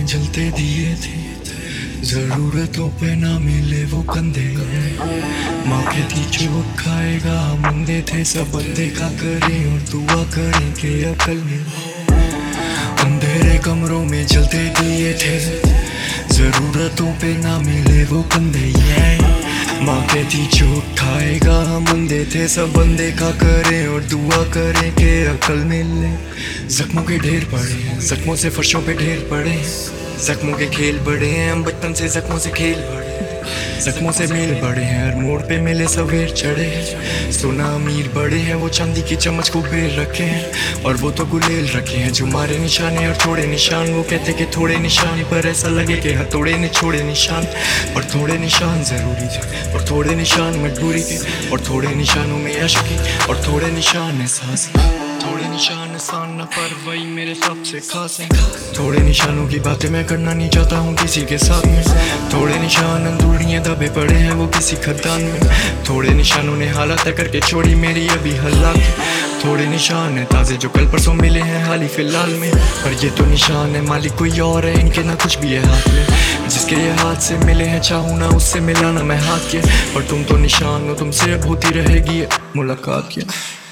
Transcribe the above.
में जलते दिए थे, जरूरतों पे ना मिले वो कंधे। माँ कहती जो खाएगा मंदे थे सब बंदे का करें और दुआ करें कि अकल मिले। अंधेरे कमरों में जलते दिए थे, जरूरतों पे ना मिले वो कंधे। माँ कहती जो खाएगा मंदे थे सब बंदे का करें और दुआ करें कि अकल मिले। जख्मों के ढेर पड़े हैं, जख्मों से फर्शों पे ढेर पड़े हैं, जख्मों के खेल बड़े हैं, हम बचपन से जख्मों से खेल बड़े हैं, जख्मों से मेल बड़े हैं, हर मोड़ पे मिले सवेर चढ़े हैं। सोना अमीर बड़े हैं, वो चांदी की चम्मच को बेर रखे हैं, और वो तो गुलेल रखे हैं जो मारे निशाने और छोड़े निशान। वो कहते कि थोड़े निशान पर ऐसा लगे कि हथौड़े ने छोड़े निशान, और थोड़े निशान जरूरी थे और थोड़े निशान मजबूरी के, और थोड़े निशानों में अश्क और थोड़े निशान एहसास। थोड़े निशान आसान न पर वही मेरे सबसे खास हैं। थोड़े निशानों की बातें मैं करना नहीं चाहता हूँ किसी के साथ में। थोड़े निशान अंदूरियाँ दबे पड़े हैं वो किसी खदान में। थोड़े निशानों ने हालात तय करके छोड़ी मेरी अभी हालात। थोड़े निशान है ताज़े जो कल परसों मिले हैं हाल ही फिलहाल में, पर ये तो निशान है मालिक कोई और है, इनके ना कुछ भी है हाथ में। जिसके ये हाथ से मिले हैं चाहूँ ना उससे मिलाना मैं हाथ के, पर तुम तो निशान हो, तुमसे अब होती रहेगी मुलाकात।